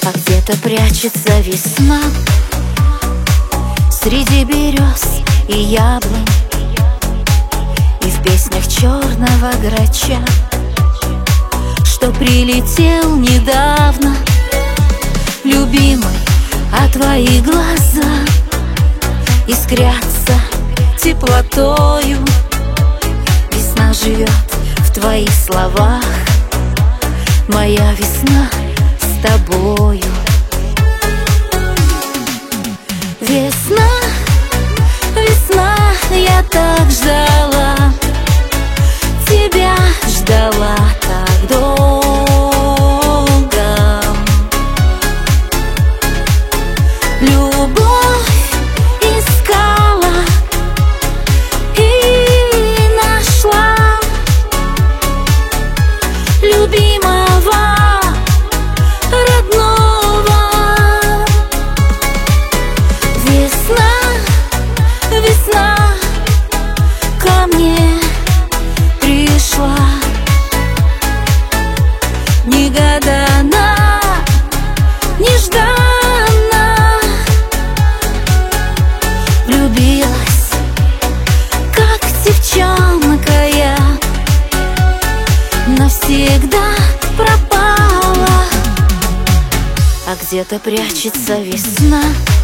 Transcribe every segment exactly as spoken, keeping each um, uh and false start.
А где-то прячется весна среди берез и яблонь, и в песнях черного грача, что прилетел недавно. Любимый, а твои глаза искрятся теплотою. Весна живет в твоих словах, моя весна с тобою. Весна, весна, я так ждала, тебя ждала так долго. Любовь искала и нашла любимого, родного. Весна, весна ко мне пришла, негаданно, нежданно влюбилась, как девчонка я, навсегда пропала. А где-то прячется весна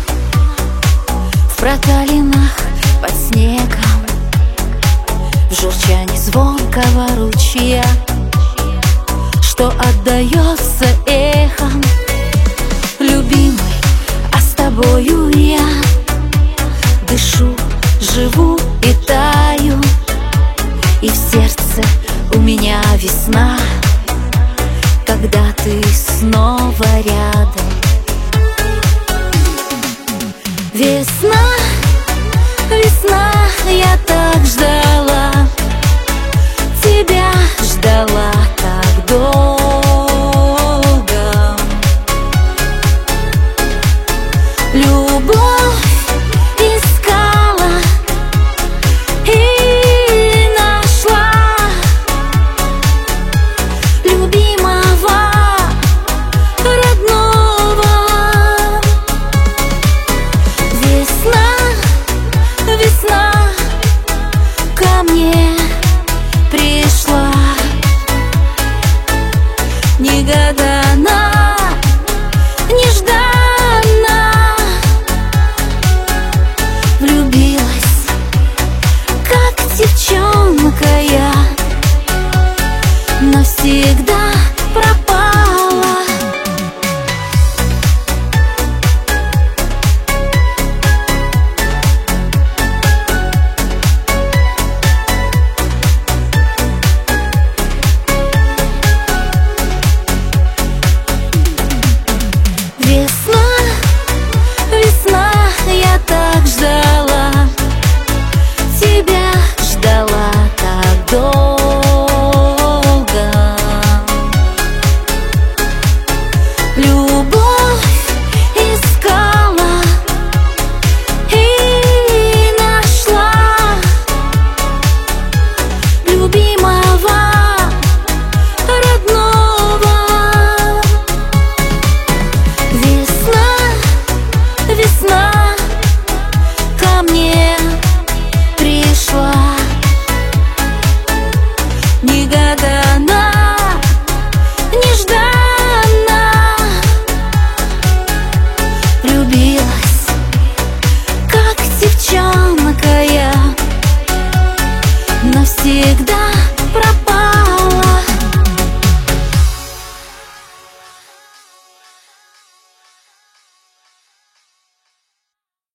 в прогалинах под снегом, в журчании звонкого ручья, что отдается эхом. Любимый, а с тобою я дышу, живу и таю, и в сердце у меня весна, когда ты снова рядом. Весна, весна, я так ждала, тебя ждала так долго. Любовь искала и нашла любимого, родного. Весна, весна ко мне пришла, негаданно, нежданно влюбилась, как девчонка я, навсегда пропала. Весна, весна, я так ждала, тебя ждала так долго.